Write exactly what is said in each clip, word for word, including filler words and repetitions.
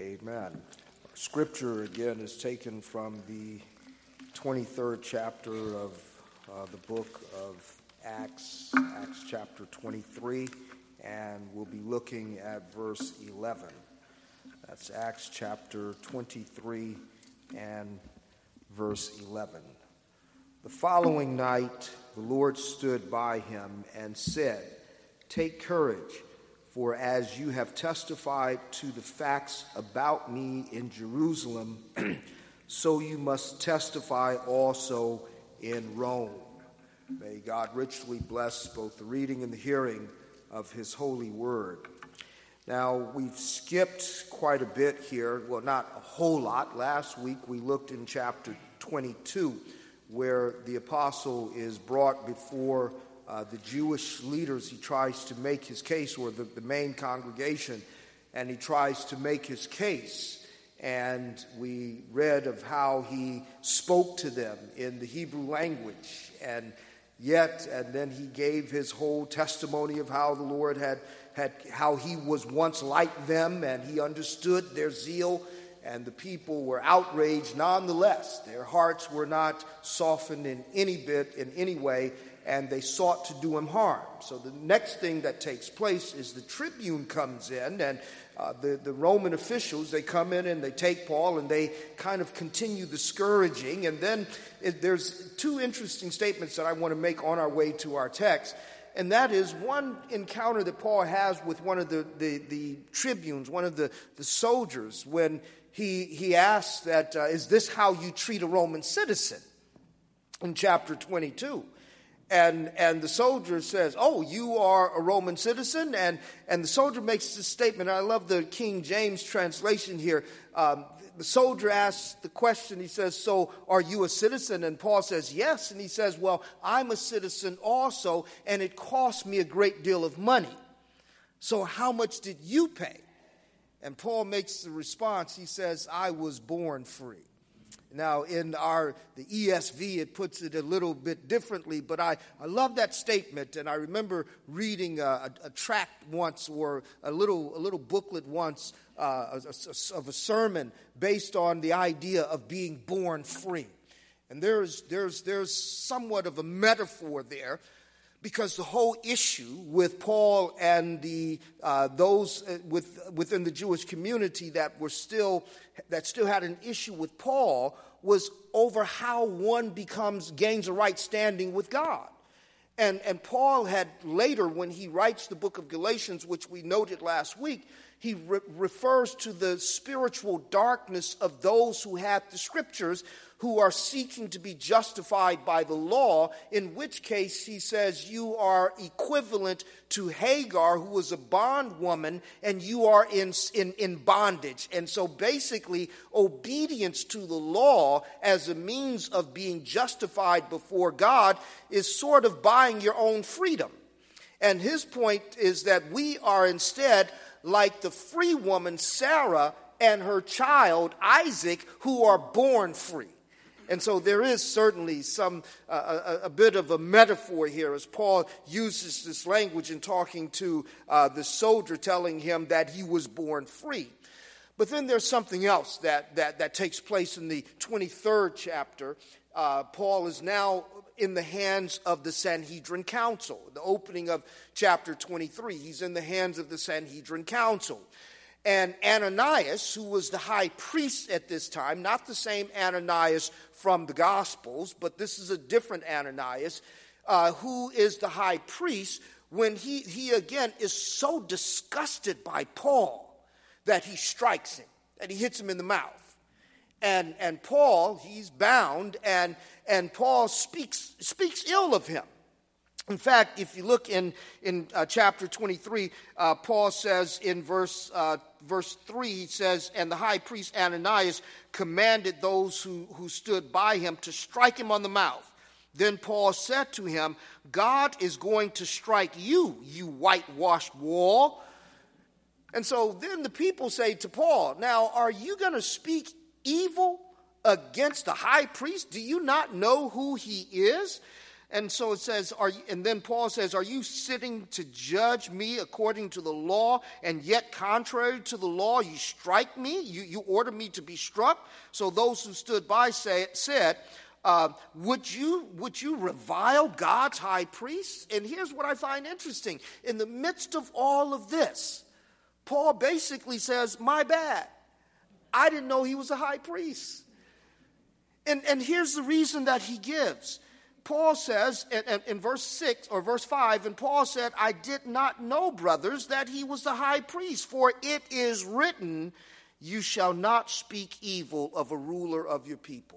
Amen. Our scripture again is taken from the twenty-third chapter of uh, the book of Acts, Acts chapter twenty-three, and we'll be looking at verse eleven. That's Acts chapter twenty-three and verse eleven. The following night, the Lord stood by him and said, "Take courage, for as you have testified to the facts about me in Jerusalem, so you must testify also in Rome." May God richly bless both the reading and the hearing of his holy word. Now, we've skipped quite a bit here. Well, not a whole lot. Last week we looked in chapter twenty-two, where the apostle is brought before Uh, the Jewish leaders. He tries to make his case, or the, the main congregation, and he tries to make his case. And we read of how he spoke to them in the Hebrew language, and yet, and then he gave his whole testimony of how the Lord had, had how he was once like them, and he understood their zeal, and the people were outraged nonetheless. Their hearts were not softened in any bit, in any way, and they sought to do him harm. So the next thing that takes place is the tribune comes in, and uh, the, the Roman officials, they come in and they take Paul, and they kind of continue the scourging. And then it, there's two interesting statements that I want to make on our way to our text. And that is one encounter that Paul has with one of the, the, the tribunes, one of the, the soldiers, when he, he asks that, uh, is this how you treat a Roman citizen? In chapter twenty-two. And and the soldier says, "Oh, you are a Roman citizen?" And and the soldier makes this statement. I love the King James translation here. Um, the soldier asks the question. He says, "So are you a citizen?" And Paul says, "Yes." And he says, "Well, I'm a citizen also, and it cost me a great deal of money. So how much did you pay?" And Paul makes the response. He says, "I was born free." Now, in our the E S V, it puts it a little bit differently, but I, I love that statement, and I remember reading a, a, a tract once, or a little a little booklet once uh, of a sermon based on the idea of being born free. And there's there's there's somewhat of a metaphor there, because the whole issue with Paul and the uh, those with within the Jewish community that were still that still had an issue with Paul was over how one becomes gains a right standing with God. And and Paul had later, when he writes the book of Galatians, which we noted last week, he re- refers to the spiritual darkness of those who have the scriptures, who are seeking to be justified by the law, in which case he says you are equivalent to Hagar, who was a bondwoman, and you are in, in, in bondage. And so basically, obedience to the law as a means of being justified before God is sort of buying your own freedom. And his point is that we are instead like the free woman Sarah and her child Isaac, who are born free. And so there is certainly some uh, a, a bit of a metaphor here, as Paul uses this language in talking to uh, the soldier, telling him that he was born free. But then there's something else that that, that takes place in the twenty-third chapter. Uh, Paul is now in the hands of the Sanhedrin Council. The opening of chapter twenty-three, he's in the hands of the Sanhedrin Council. And Ananias, who was the high priest at this time, not the same Ananias from the Gospels, but this is a different Ananias, uh, who is the high priest, when he, he again is so disgusted by Paul that he strikes him, that he hits him in the mouth. And and Paul, he's bound, and and Paul speaks speaks ill of him. In fact, if you look in in uh, chapter twenty-three, uh, Paul says in verse uh, verse three, he says, "And the high priest Ananias commanded those who, who stood by him to strike him on the mouth. Then Paul said to him, 'God is going to strike you, you whitewashed wall.'" And so then the people say to Paul, "Now, are you going to speak evil against the high priest? Do you not know who he is?" And so it says, are you, and then Paul says, are you sitting to judge me according to the law, and yet contrary to the law you strike me? You, you order me to be struck? So those who stood by say, said, uh, would you, would you revile God's high priest? And here's what I find interesting. In the midst of all of this, Paul basically says, my bad. I didn't know he was a high priest. And, and here's the reason that he gives. Paul says in, in verse six or verse five, and Paul said, I did not know, brothers, that he was the high priest, for it is written, you shall not speak evil of a ruler of your people.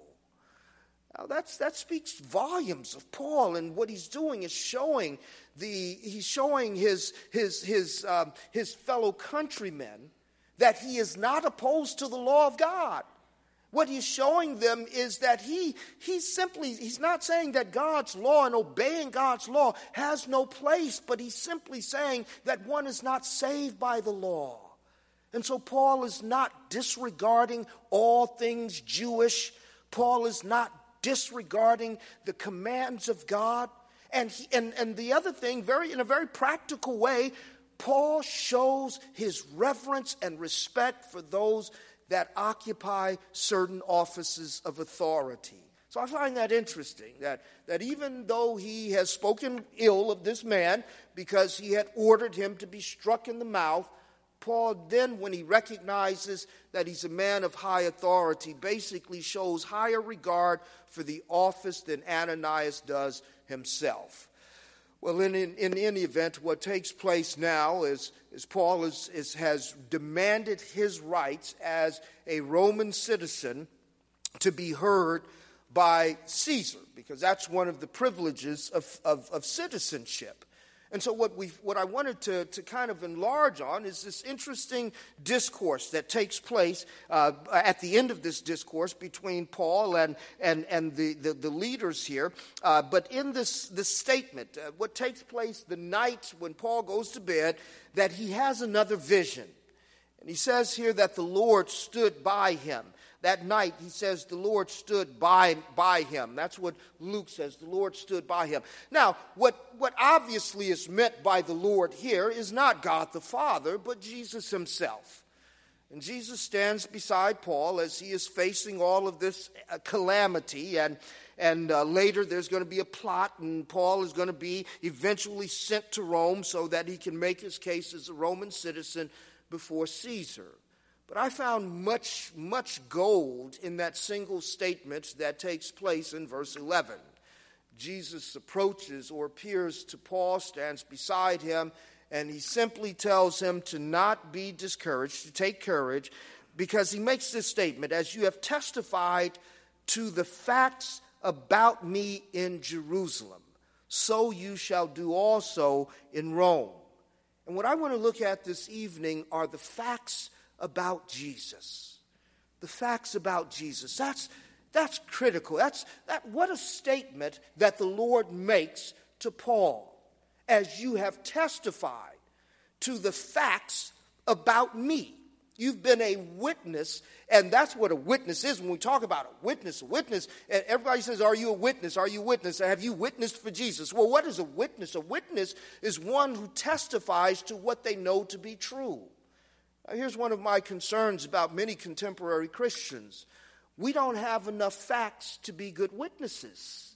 Now that's, that speaks volumes of Paul, and what he's doing is showing the he's showing his his his um, his fellow countrymen that he is not opposed to the law of God. What he's showing them is that he he simply, he's not saying that God's law and obeying God's law has no place, but he's simply saying that one is not saved by the law. And so Paul is not disregarding all things Jewish. Paul is not disregarding the commands of God. And he, and, and the other thing, very in a very practical way, Paul shows his reverence and respect for those that occupy certain offices of authority. So I find that interesting, that, that even though he has spoken ill of this man because he had ordered him to be struck in the mouth, Paul then, when he recognizes that he's a man of high authority, basically shows higher regard for the office than Ananias does himself. Well, in, in, in any event, what takes place now is, is Paul is, is, has demanded his rights as a Roman citizen to be heard by Caesar, because that's one of the privileges of, of, of citizenship. And so what we what I wanted to, to kind of enlarge on is this interesting discourse that takes place uh, at the end of this discourse between Paul and and, and the, the, the leaders here. Uh, but in this, this statement, uh, what takes place the night when Paul goes to bed, that he has another vision. And he says here that the Lord stood by him. That night, he says, the Lord stood by, by him. That's what Luke says, the Lord stood by him. Now, what, what obviously is meant by the Lord here is not God the Father, but Jesus himself. And Jesus stands beside Paul as he is facing all of this uh, calamity, and, and uh, later there's going to be a plot, and Paul is going to be eventually sent to Rome so that he can make his case as a Roman citizen before Caesar. But I found much, much gold in that single statement that takes place in verse eleven. Jesus approaches or appears to Paul, stands beside him, and he simply tells him to not be discouraged, to take courage, because he makes this statement, as you have testified to the facts about me in Jerusalem, so you shall do also in Rome. And what I want to look at this evening are the facts about Jesus. The facts about Jesus. That's that's critical. That's that what a statement that the Lord makes to Paul. As you have testified to the facts about me. You've been a witness, and that's what a witness is. When we talk about a witness, a witness, and everybody says, are you a witness? Are you a witness? Have you witnessed for Jesus? Well, what is a witness? A witness is one who testifies to what they know to be true. Now, here's one of my concerns about many contemporary Christians. We don't have enough facts to be good witnesses.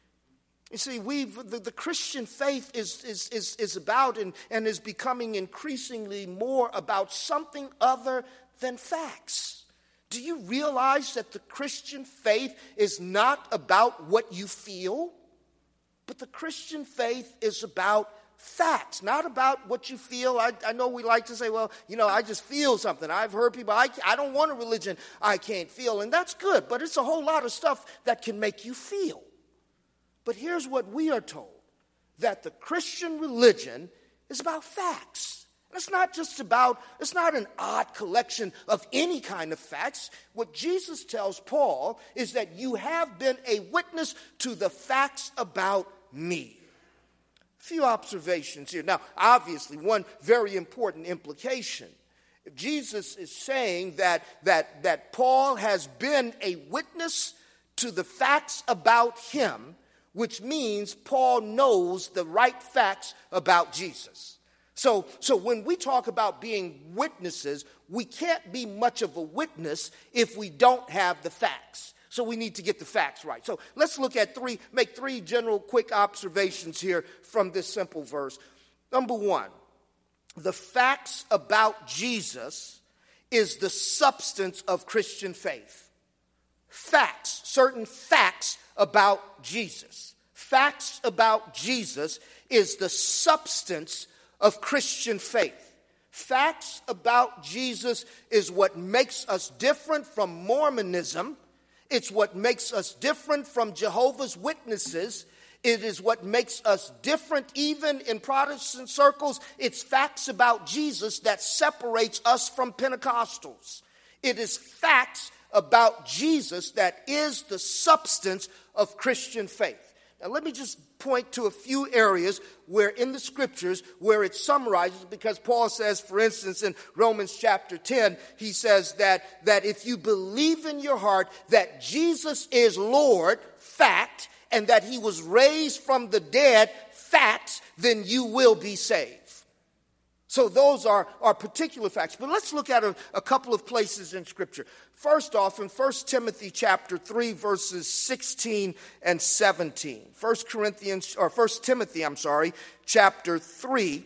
You see, we've the, the Christian faith is is is, is about and, and is becoming increasingly more about something other than facts. Do you realize that the Christian faith is not about what you feel, but the Christian faith is about facts, not about what you feel. I, I know we like to say, well, you know, I just feel something. I've heard people, I, I don't want a religion I can't feel, and that's good, but it's a whole lot of stuff that can make you feel. But here's what we are told, that the Christian religion is about facts. It's not just about, it's not an odd collection of any kind of facts. What Jesus tells Paul is that you have been a witness to the facts about me. A few observations here. Now, obviously, one very important implication. If Jesus is saying that, that, that Paul has been a witness to the facts about him, which means Paul knows the right facts about Jesus. So, so when we talk about being witnesses, we can't be much of a witness if we don't have the facts. So we need to get the facts right. So let's look at three, make three general quick observations here from this simple verse. Number one, the facts about Jesus is the substance of Christian faith. Facts, certain facts about Jesus. Facts about Jesus is the substance of Christian faith. Facts about Jesus is what makes us different from Mormonism. It's what makes us different from Jehovah's Witnesses. It is what makes us different even in Protestant circles. It's facts about Jesus that separates us from Pentecostals. It is facts about Jesus that is the substance of Christian faith. Now, let me just point to a few areas where in the scriptures where it summarizes, because Paul says, for instance, in Romans chapter ten, he says that, that if you believe in your heart that Jesus is Lord, fact, and that he was raised from the dead, facts, then you will be saved. So those are, are particular facts. But let's look at a, a couple of places in Scripture. First off, in First Timothy chapter three, verses sixteen and seventeen. First Corinthians, or First Timothy, I'm sorry, chapter three,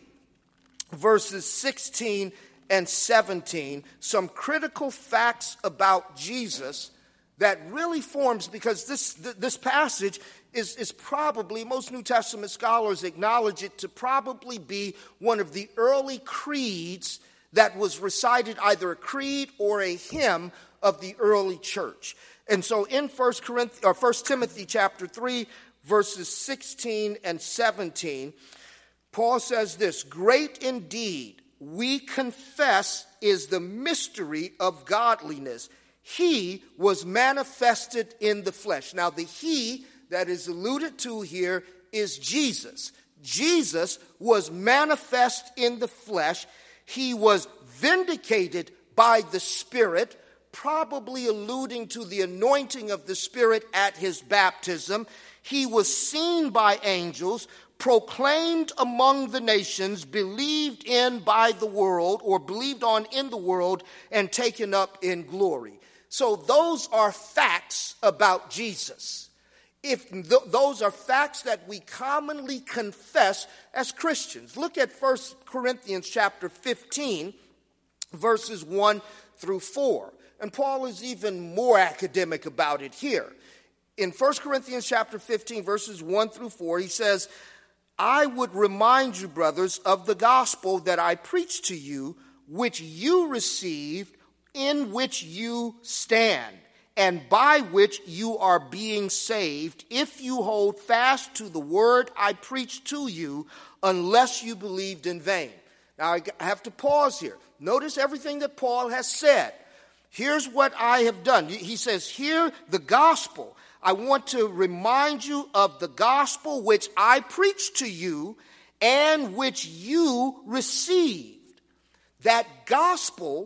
verses sixteen and seventeen. Some critical facts about Jesus that really forms, because this this passage is, is probably, most New Testament scholars acknowledge it to probably be one of the early creeds that was recited, either a creed or a hymn of the early church. And so in First Corinthians, or First Timothy chapter three, verses sixteen and seventeen, Paul says this: "Great indeed, we confess, is the mystery of godliness. He was manifested in the flesh." Now, the he that is alluded to here is Jesus. Jesus was manifest in the flesh. He was vindicated by the Spirit, probably alluding to the anointing of the Spirit at his baptism. He was seen by angels, proclaimed among the nations, believed in by the world, or believed on in the world, and taken up in glory. So those are facts about Jesus. If th- those are facts that we commonly confess as Christians. Look at First Corinthians chapter fifteen, verses one through four. And Paul is even more academic about it here. In First Corinthians chapter fifteen, verses one through four, he says, "I would remind you, brothers, of the gospel that I preached to you, which you received, in which you stand, and by which you are being saved, if you hold fast to the word I preached to you, unless you believed in vain." Now, I have to pause here. Notice everything that Paul has said. Here's what I have done. He says, here, the gospel. I want to remind you of the gospel which I preached to you and which you received. That gospel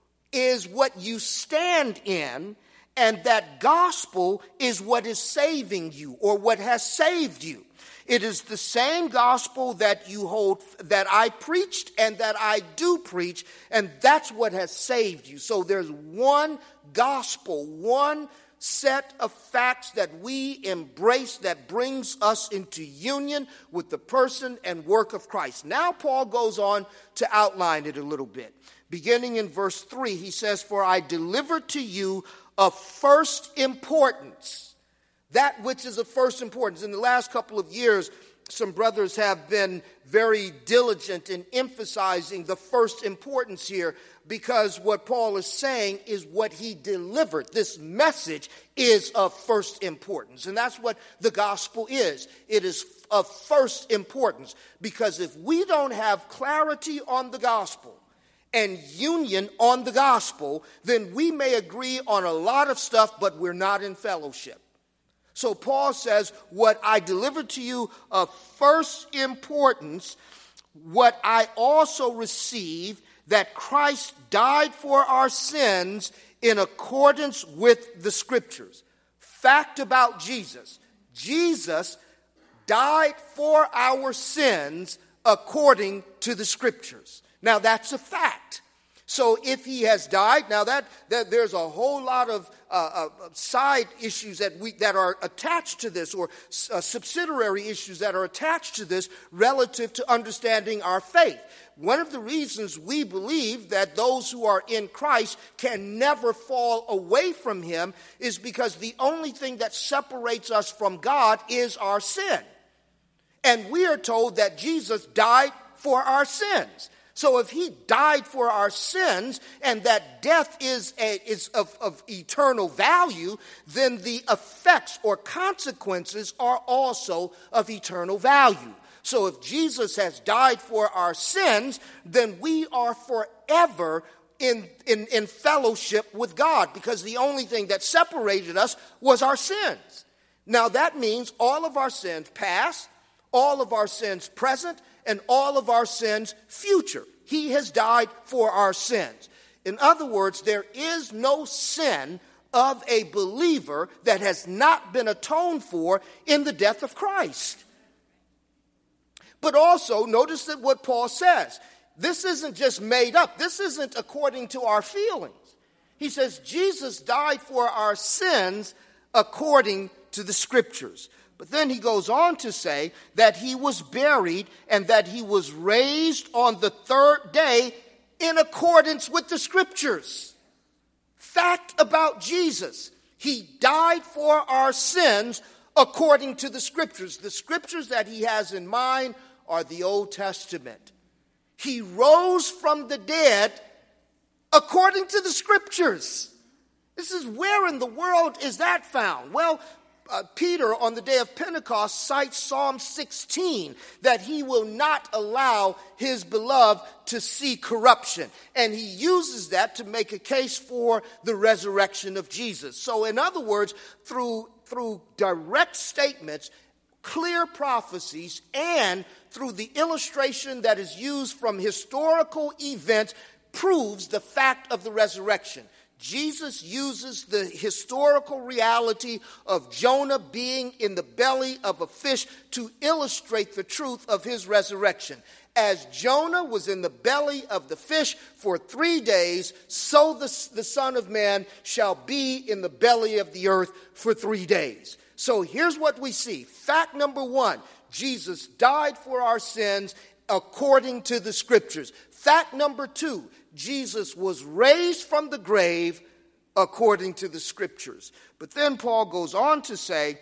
is what you stand in, and that gospel is what is saving you, or what has saved you. It is the same gospel that you hold, that I preached and that I do preach, and that's what has saved you. So there's one gospel, one set of facts that we embrace that brings us into union with the person and work of Christ. Now Paul goes on to outline it a little bit. Beginning in verse three, he says, "For I delivered to you of first importance." That which is of first importance. In the last couple of years, some brothers have been very diligent in emphasizing the first importance here, because what Paul is saying is what he delivered. This message is of first importance. And that's what the gospel is. It is of first importance, because if we don't have clarity on the gospel and union on the gospel, then we may agree on a lot of stuff, but we're not in fellowship. So Paul says, what I delivered to you of first importance, what I also received, that Christ died for our sins in accordance with the scriptures. Fact about Jesus. Jesus died for our sins according to the Scriptures. Now, that's a fact. So if he has died, now that, that there's a whole lot of uh, uh, side issues that we that are attached to this, or uh, subsidiary issues that are attached to this relative to understanding our faith. One of the reasons we believe that those who are in Christ can never fall away from him is because the only thing that separates us from God is our sin. And we are told that Jesus died for our sins. So if he died for our sins and that death is, a, is of, of eternal value, then the effects or consequences are also of eternal value. So if Jesus has died for our sins, then we are forever in, in, in fellowship with God, because the only thing that separated us was our sins. Now that means all of our sins past, all of our sins present, and all of our sins future. He has died for our sins. In other words, there is no sin of a believer that has not been atoned for in the death of Christ. But also, notice that what Paul says, this isn't just made up. This isn't according to our feelings. He says Jesus died for our sins according to the Scriptures. But then he goes on to say that he was buried and that he was raised on the third day in accordance with the Scriptures. Fact about Jesus: he died for our sins according to the Scriptures. The Scriptures that he has in mind are the Old Testament. He rose from the dead according to the Scriptures. This is, where in the world is that found? Well, Uh, Peter, on the day of Pentecost, cites Psalm sixteen, that he will not allow his beloved to see corruption. And he uses that to make a case for the resurrection of Jesus. So in other words, through, through direct statements, clear prophecies, and through the illustration that is used from historical events, proves the fact of the resurrection. Jesus uses the historical reality of Jonah being in the belly of a fish to illustrate the truth of his resurrection. As Jonah was in the belly of the fish for three days, so the, the Son of Man shall be in the belly of the earth for three days. So here's what we see. Fact number one, Jesus died for our sins according to the Scriptures. Fact number two, Jesus was raised from the grave according to the Scriptures. But then Paul goes on to say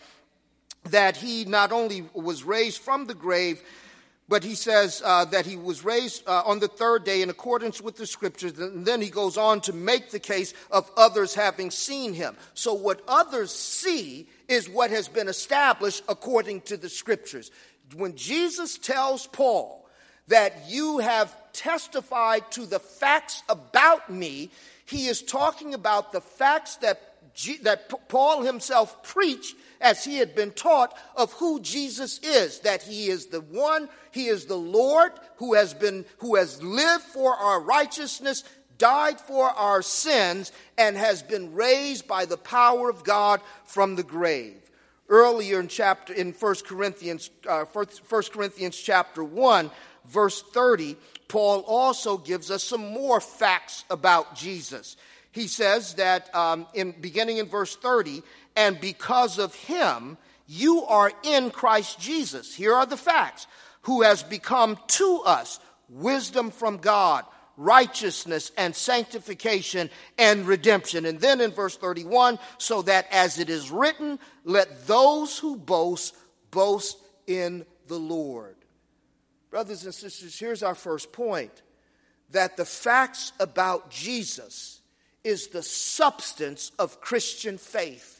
that he not only was raised from the grave, but he says uh, that he was raised uh, on the third day in accordance with the Scriptures. And then he goes on to make the case of others having seen him. So what others see is what has been established according to the Scriptures. When Jesus tells Paul that you have testified to the facts about me, he is talking about the facts that G- that P- Paul himself preached as he had been taught of who Jesus is, that he is the one, he is the Lord who has been who has lived for our righteousness, died for our sins, and has been raised by the power of God from the grave. Earlier in chapter in First Corinthians uh, First Corinthians chapter one, verse thirty, Paul also gives us some more facts about Jesus. He says that um, in beginning in verse thirty, and because of him, you are in Christ Jesus. Here are the facts. Who has become to us wisdom from God, righteousness and sanctification and redemption. And then in verse thirty-one, so that as it is written, let those who boast, boast in the Lord. Brothers and sisters, here's our first point, that the facts about Jesus is the substance of Christian faith.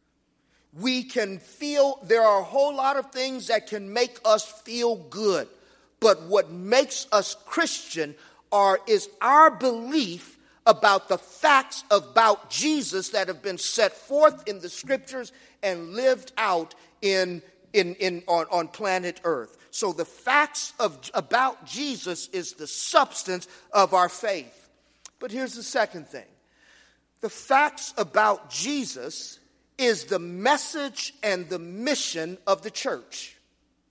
We can feel, there are a whole lot of things that can make us feel good, but what makes us Christian are is our belief about the facts about Jesus that have been set forth in the Scriptures and lived out in, in, in on, on planet Earth. So the facts of about Jesus is the substance of our faith. But here's the second thing. The facts about Jesus is the message and the mission of the church.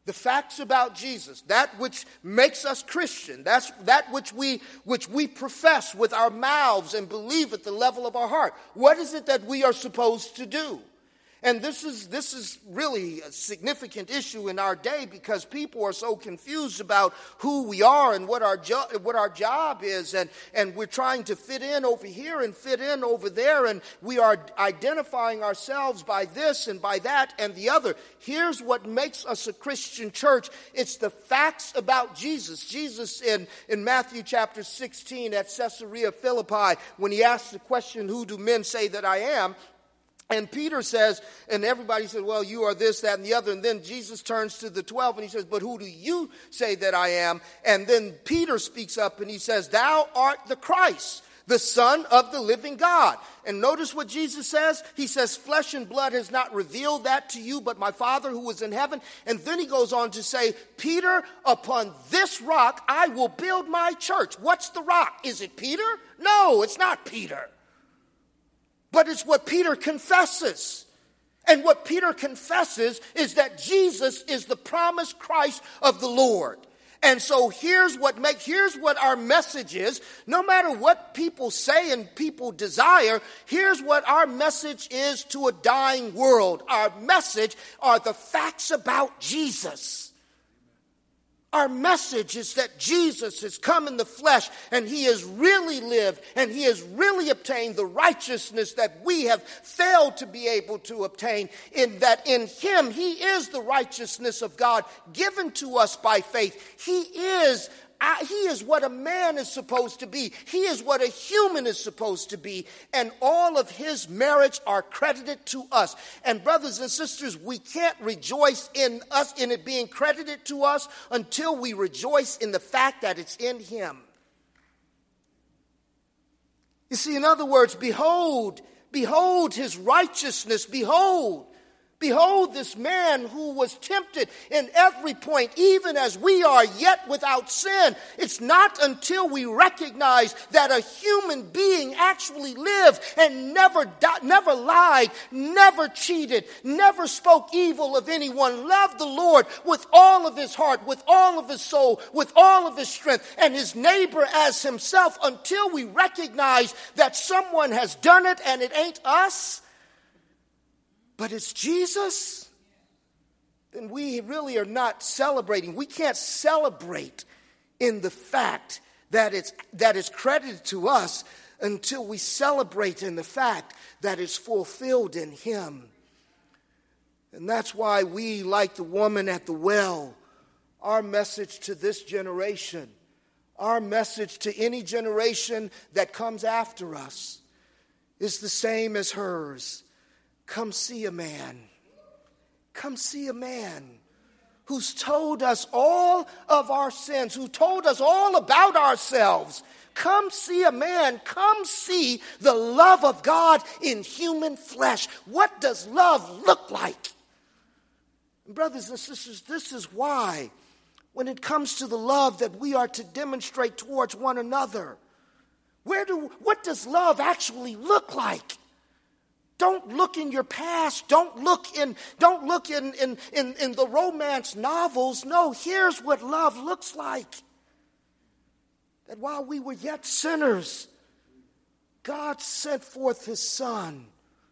The facts about Jesus, that which makes us Christian, that's that which we which we profess with our mouths and believe at the level of our heart. What is it that we are supposed to do? And this is this is really a significant issue in our day because people are so confused about who we are and what our jo- what our job is, and, and we're trying to fit in over here and fit in over there, and we are identifying ourselves by this and by that and the other. Here's what makes us a Christian church. It's the facts about Jesus. Jesus in, in Matthew chapter sixteen at Caesarea Philippi, when he asked the question, "Who do men say that I am?" And Peter says, and everybody says, well, you are this, that, and the other. And then Jesus turns to the twelve and he says, but who do you say that I am? And then Peter speaks up and he says, thou art the Christ, the Son of the living God. And notice what Jesus says. He says, flesh and blood has not revealed that to you, but my Father who is in heaven. And then he goes on to say, Peter, upon this rock I will build my church. What's the rock? Is it Peter? No, it's not Peter. But it's what Peter confesses. And what Peter confesses is that Jesus is the promised Christ of the Lord. And so here's what make, here's what our message is. No matter what people say and people desire, here's what our message is to a dying world. Our message are the facts about Jesus. Our message is that Jesus has come in the flesh and he has really lived and he has really obtained the righteousness that we have failed to be able to obtain, in that in him he is the righteousness of God given to us by faith. He is I, he is what a man is supposed to be. He is what a human is supposed to be. And all of his merits are credited to us. And brothers and sisters, we can't rejoice in us, in it being credited to us, until we rejoice in the fact that it's in him. You see, in other words, behold, behold his righteousness, behold. Behold this man who was tempted in every point, even as we are, yet without sin. It's not until we recognize that a human being actually lived and never di- never lied, never cheated, never spoke evil of anyone, loved the Lord with all of his heart, with all of his soul, with all of his strength, and his neighbor as himself, until we recognize that someone has done it and it ain't us, but it's Jesus, then we really are not celebrating. We can't celebrate in the fact that it's that is credited to us until we celebrate in the fact that it's fulfilled in him. And that's why we, like the woman at the well, our message to this generation, our message to any generation that comes after us, is the same as hers. Come see a man. Come see a man who's told us all of our sins, who told us all about ourselves. Come see a man. Come see the love of God in human flesh. What does love look like? Brothers and sisters, this is why, when it comes to the love that we are to demonstrate towards one another, where do what does love actually look like? Don't look in your past. Don't look in, don't look in, in, in, in the romance novels. No, here's what love looks like. That while we were yet sinners, God sent forth his Son.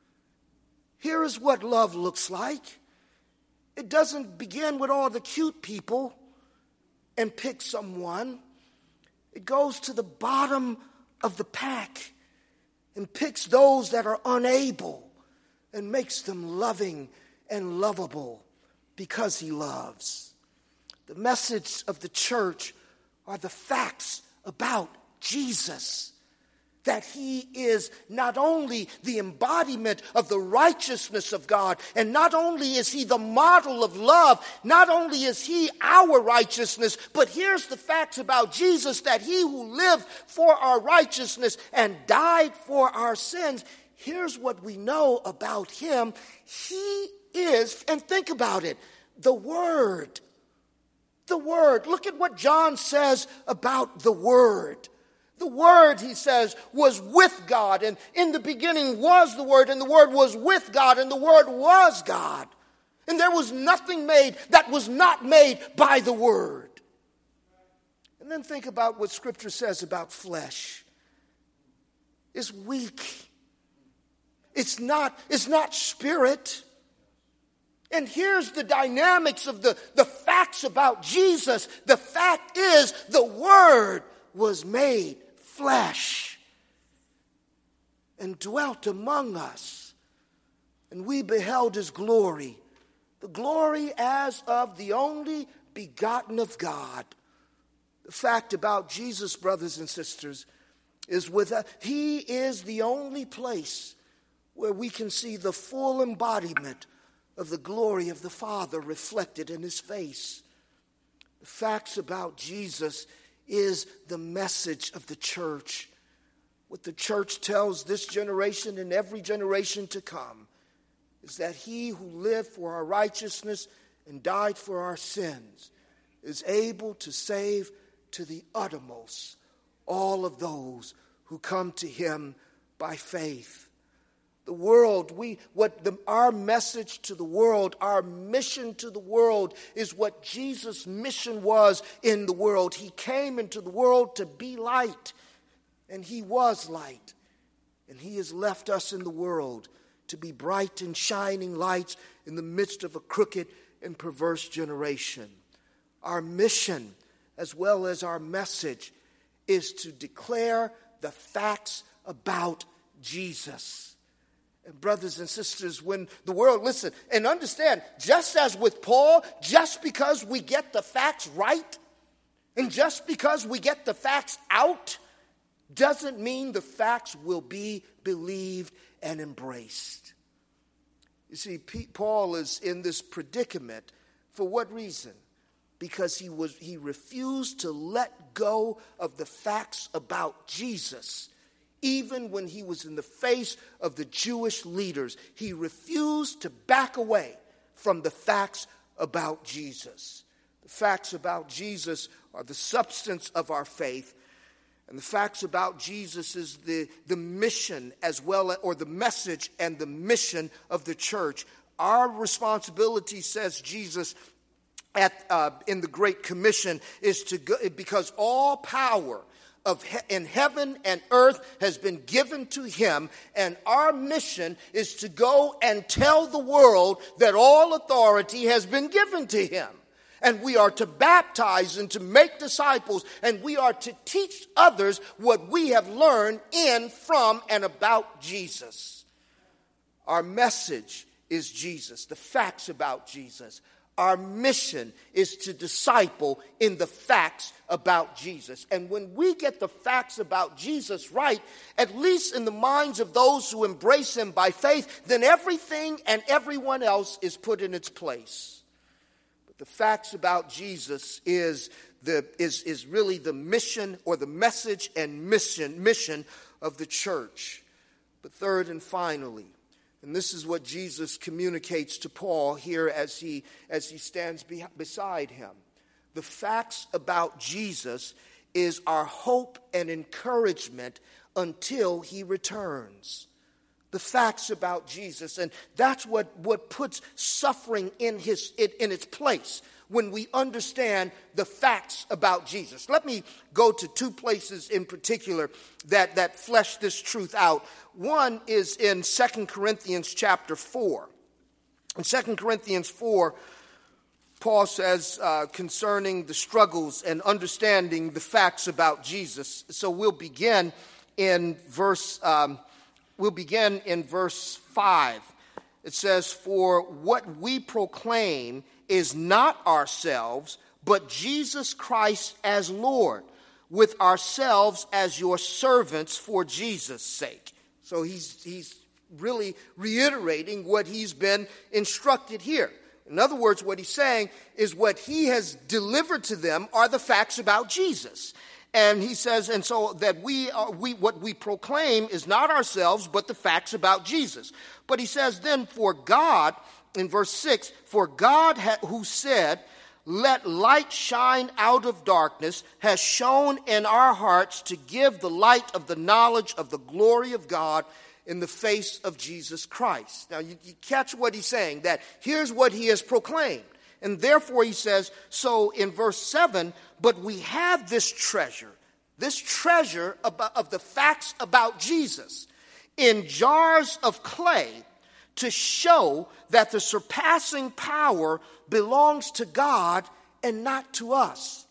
Here is what love looks like. It doesn't begin with all the cute people and pick someone. It goes to the bottom of the pack and picks those that are unable and makes them loving and lovable because he loves. The message of the church are the facts about Jesus. That he is not only the embodiment of the righteousness of God, and not only is he the model of love, not only is he our righteousness, but here's the facts about Jesus, that he who lived for our righteousness and died for our sins, here's what we know about him. He is, and think about it, the Word. The Word. Look at what John says about the Word. The Word, he says, was with God, and in the beginning was the Word, and the Word was with God, and the Word was God. And there was nothing made that was not made by the Word. And then think about what Scripture says about flesh. It's weak. It's not, it's not spirit. And here's the dynamics of the, the facts about Jesus. The fact is, the Word was made flesh and dwelt among us. And we beheld his glory, the glory as of the only begotten of God. The fact about Jesus, brothers and sisters, is with us. He is the only place where we can see the full embodiment of the glory of the Father reflected in his face. The facts about Jesus is the message of the church. What the church tells this generation and every generation to come is that he who lived for our righteousness and died for our sins is able to save to the uttermost all of those who come to him by faith. The world, we what the, our message to the world, our mission to the world is what Jesus' mission was in the world. He came into the world to be light, and he was light. And he has left us in the world to be bright and shining lights in the midst of a crooked and perverse generation. Our mission, as well as our message, is to declare the facts about Jesus. And brothers and sisters, when the world, listen, and understand, just as with Paul, just because we get the facts right, and just because we get the facts out, doesn't mean the facts will be believed and embraced. You see, Paul is in this predicament. For what reason? Because he was he refused to let go of the facts about Jesus. Even when he was in the face of the Jewish leaders, he refused to back away from the facts about Jesus. The facts about Jesus are the substance of our faith, and the facts about Jesus is the, the mission as well, or the message and the mission of the church. Our responsibility, says Jesus at uh, in the Great Commission, is to go, because all power of he- in heaven and earth has been given to him, and our mission is to go and tell the world that all authority has been given to him. And we are to baptize and to make disciples, and we are to teach others what we have learned in, from, and about Jesus. Our message is Jesus, the facts about Jesus. Our mission is to disciple in the facts about Jesus. And when we get the facts about Jesus right, at least in the minds of those who embrace him by faith, then everything and everyone else is put in its place. The facts about Jesus is the is is really the mission, or the message and mission mission of the church. But third and finally, and this is what Jesus communicates to Paul here as he as he stands be, beside him. The facts about Jesus is our hope and encouragement until he returns. The facts about Jesus. And that's what, what puts suffering in his in, in its place when we understand the facts about Jesus. Let me go to two places in particular that, that flesh this truth out. One is in Second Corinthians chapter four. In Second Corinthians four, Paul says uh, concerning the struggles and understanding the facts about Jesus. So we'll begin in verse um We'll begin in verse five. It says, "For what we proclaim is not ourselves, but Jesus Christ as Lord, with ourselves as your servants for Jesus' sake." So he's, he's really reiterating what he's been instructed here. In other words, what he's saying is what he has delivered to them are the facts about Jesus. And he says, and so that we, are, we, what we proclaim is not ourselves, but the facts about Jesus. But he says then, for God, in verse six, for God ha- who said, "Let light shine out of darkness," has shone in our hearts to give the light of the knowledge of the glory of God in the face of Jesus Christ. Now, you, you catch what he's saying, that here's what he has proclaimed. And therefore, he says, so in verse seven, but we have this treasure, this treasure about, of the facts about Jesus in jars of clay to show that the surpassing power belongs to God and not to us.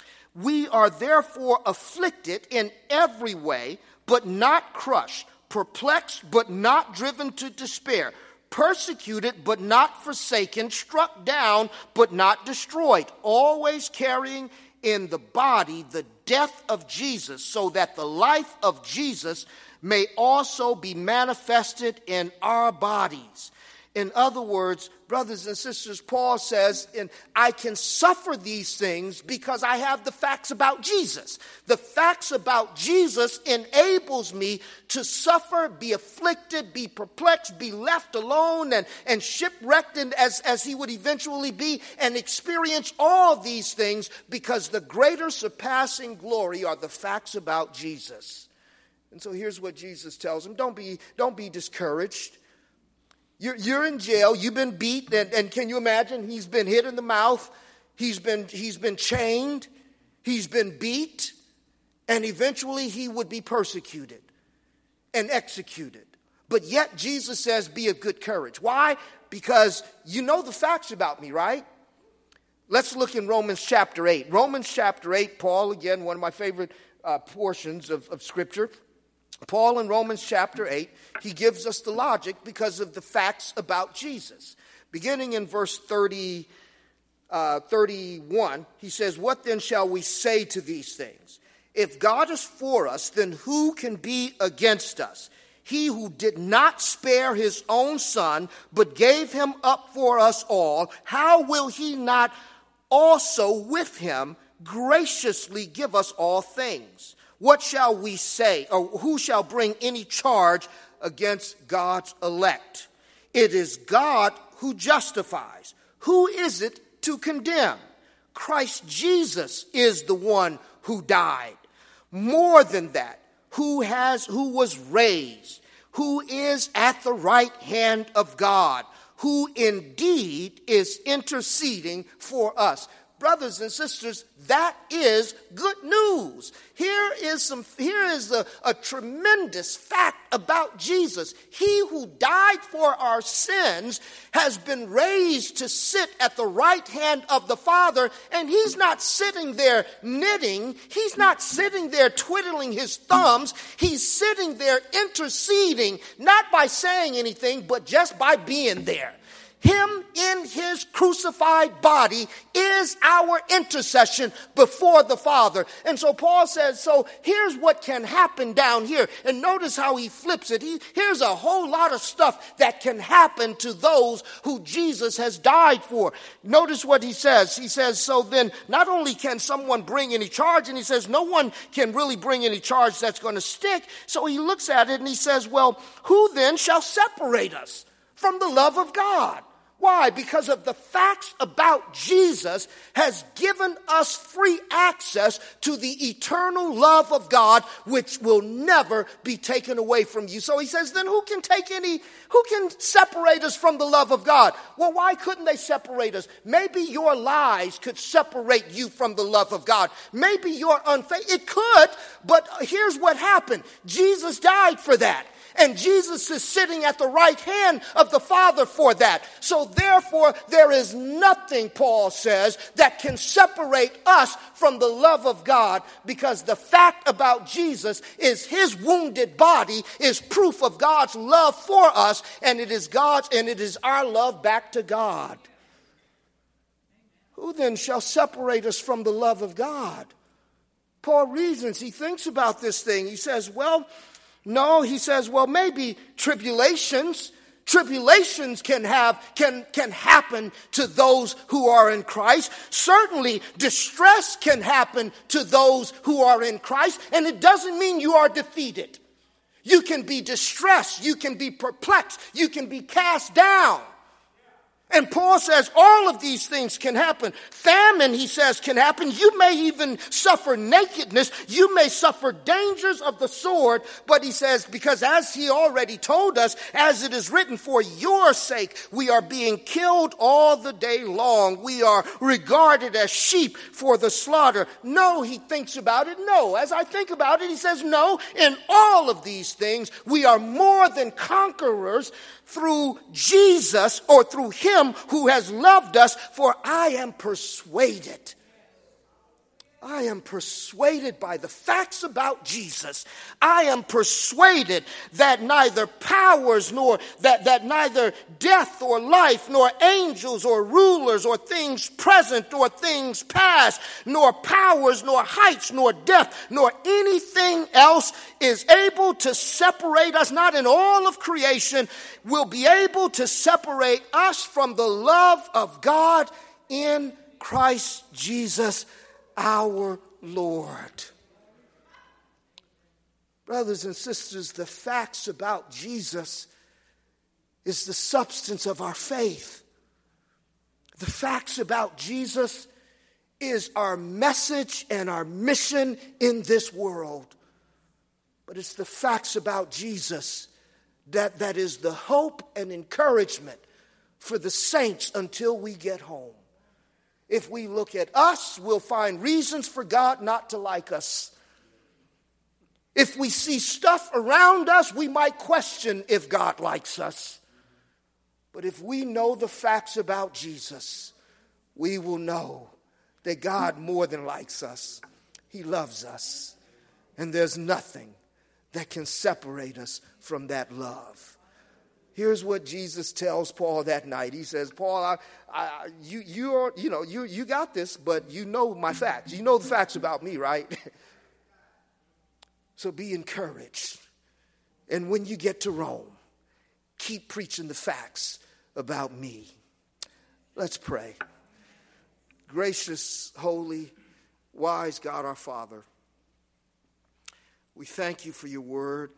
We are therefore afflicted in every way, but not crushed, perplexed, but not driven to despair, persecuted, but not forsaken, struck down, but not destroyed, always carrying in the body the death of Jesus, so that the life of Jesus may also be manifested in our bodies. In other words, brothers and sisters, Paul says, and I can suffer these things because I have the facts about Jesus. The facts about Jesus enables me to suffer, be afflicted, be perplexed, be left alone and, and shipwrecked and as, as he would eventually be, and experience all these things because the greater surpassing glory are the facts about Jesus. And so here's what Jesus tells him. Don't be, don't be discouraged. You're, you're in jail. You've been beat. And, and can you imagine? He's been hit in the mouth. He's been, he's been chained. He's been beat. And eventually he would be persecuted and executed. But yet Jesus says, be of good courage. Why? Because you know the facts about me, right? Let's look in Romans chapter eight. Romans chapter eight, Paul, again, one of my favorite uh, portions of, of Scripture. Paul in Romans chapter eight, he gives us the logic because of the facts about Jesus. Beginning in verse thirty, uh, thirty-one, he says, what then shall we say to these things? If God is for us, then who can be against us? He who did not spare his own son, but gave him up for us all, how will he not also with him graciously give us all things? What shall we say, or who shall bring any charge against God's elect? It is God who justifies. Who is it to condemn? Christ Jesus is the one who died. More than that, who has, who was raised, who is at the right hand of God, who indeed is interceding for us. Brothers and sisters, that is good news. Here is some. Here is a, a tremendous fact about Jesus. He who died for our sins has been raised to sit at the right hand of the Father, and he's not sitting there knitting. He's not sitting there twiddling his thumbs. He's sitting there interceding, not by saying anything, but just by being there. Him in his crucified body is our intercession before the Father. And so Paul says, so here's what can happen down here. And notice how he flips it. He, here's a whole lot of stuff that can happen to those who Jesus has died for. Notice what he says. He says, so then not only can someone bring any charge, and he says no one can really bring any charge that's going to stick. So he looks at it and he says, well, who then shall separate us from the love of God? Why? Because of the facts about Jesus has given us free access to the eternal love of God, which will never be taken away from you. So he says, then who can take any, who can separate us from the love of God? Well, why couldn't they separate us? Maybe your lies could separate you from the love of God. Maybe your unfaith, it could, but here's what happened. Jesus died for that. And Jesus is sitting at the right hand of the Father for that. So therefore, there is nothing, Paul says, that can separate us from the love of God, because the fact about Jesus is his wounded body is proof of God's love for us, and it is God's, and it is our love back to God. Who then shall separate us from the love of God? Paul reasons, he thinks about this thing. He says, well, no, he says, well, maybe tribulations, tribulations can have, can, can happen to those who are in Christ. Certainly, distress can happen to those who are in Christ, and it doesn't mean you are defeated. You can be distressed, you can be perplexed, you can be cast down. And Paul says all of these things can happen. Famine, he says, can happen. You may even suffer nakedness. You may suffer dangers of the sword. But he says, because as he already told us, as it is written, for your sake, we are being killed all the day long. We are regarded as sheep for the slaughter. No, he thinks about it. No, as I think about it, he says, no, in all of these things, we are more than conquerors through Jesus, or through him who has loved us. For I am persuaded. I am persuaded by the facts about Jesus. I am persuaded that neither powers nor that, that neither death or life, nor angels or rulers or things present or things past, nor powers, nor heights, nor depth, nor anything else is able to separate us, not in all of creation, will be able to separate us from the love of God in Christ Jesus our Lord. Brothers and sisters, the facts about Jesus is the substance of our faith. The facts about Jesus is our message and our mission in this world. But it's the facts about Jesus that, that is the hope and encouragement for the saints until we get home. If we look at us, we'll find reasons for God not to like us. If we see stuff around us, we might question if God likes us. But if we know the facts about Jesus, we will know that God more than likes us. He loves us. And there's nothing that can separate us from that love. Here's what Jesus tells Paul that night. He says, Paul, I, I, you, you, are, you, know, you, you got this, but you know my facts. You know the facts about me, right? So be encouraged. And when you get to Rome, keep preaching the facts about me. Let's pray. Gracious, holy, wise God our Father, we thank you for your word.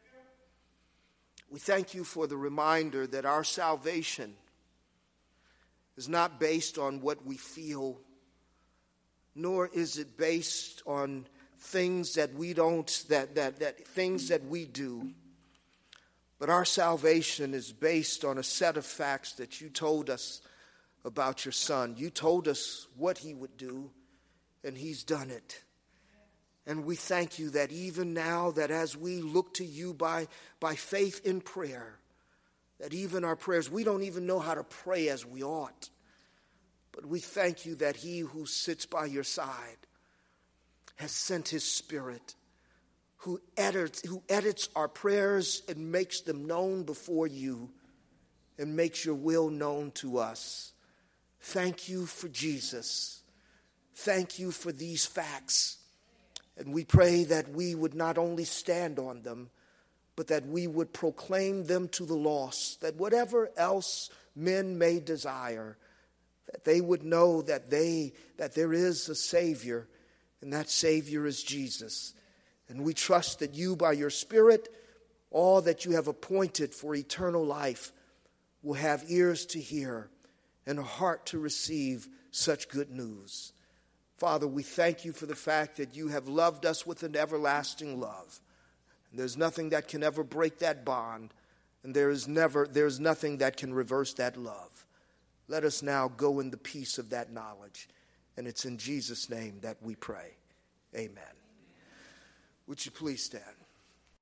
We thank you for the reminder that our salvation is not based on what we feel, nor is it based on things that we don't, that, that, that things that we do. But our salvation is based on a set of facts that you told us about your Son. You told us what he would do, and he's done it. And we thank you that even now, that as we look to you by, by faith in prayer, that even our prayers, we don't even know how to pray as we ought. But we thank you that he who sits by your side has sent his Spirit, who edits, who edits our prayers and makes them known before you and makes your will known to us. Thank you for Jesus. Thank you for these facts. And we pray that we would not only stand on them, but that we would proclaim them to the lost, that whatever else men may desire, that they would know that they that there is a Savior, and that Savior is Jesus. And we trust that you, by your Spirit, all that you have appointed for eternal life, will have ears to hear and a heart to receive such good news. Father, we thank you for the fact that you have loved us with an everlasting love. And there's nothing that can ever break that bond, and there is never there's nothing that can reverse that love. Let us now go in the peace of that knowledge. And it's in Jesus' name that we pray. Amen. Would you please stand?